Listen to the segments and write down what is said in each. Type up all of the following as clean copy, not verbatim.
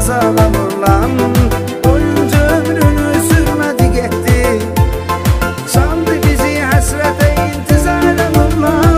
məzara vurulan. Oyuncu ömrünü sürmədi getdi, saldı bizi həsrətə intizara vurulan.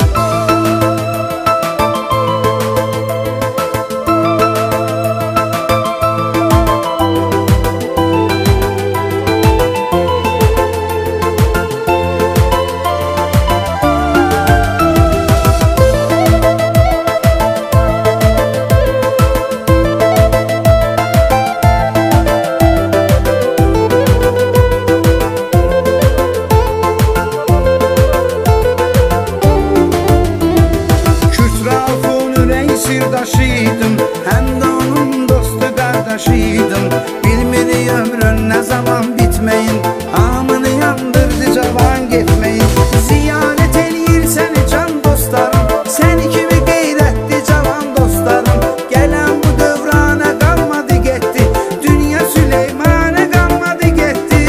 Sirdaşıydım, həm də onun dostu qardaşıydım. Bilmiri ömrün nə zaman bitməyin, amını yandırdı cavan getməyin. Ziyarət eləyir səni can dostlarım, səni kimi qeyrətli cavan dostlarım. Gələn bu dövrana qalmadı getdi, dünya Süleymanə qalmadı getdi.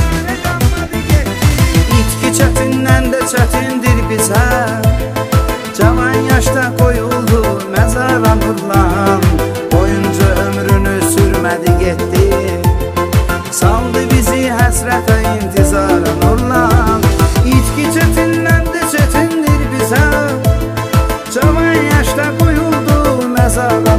İtki çətindən də çətindir bizə, cavan yaşda qoyuldu məzara vurulan. Oyuncu ömrünü sürmədi getdi, saldı bizi həsrətə intizara vurulan. İtki çətindən də çətindir bizə, cavan yaşda qoyuldu məzara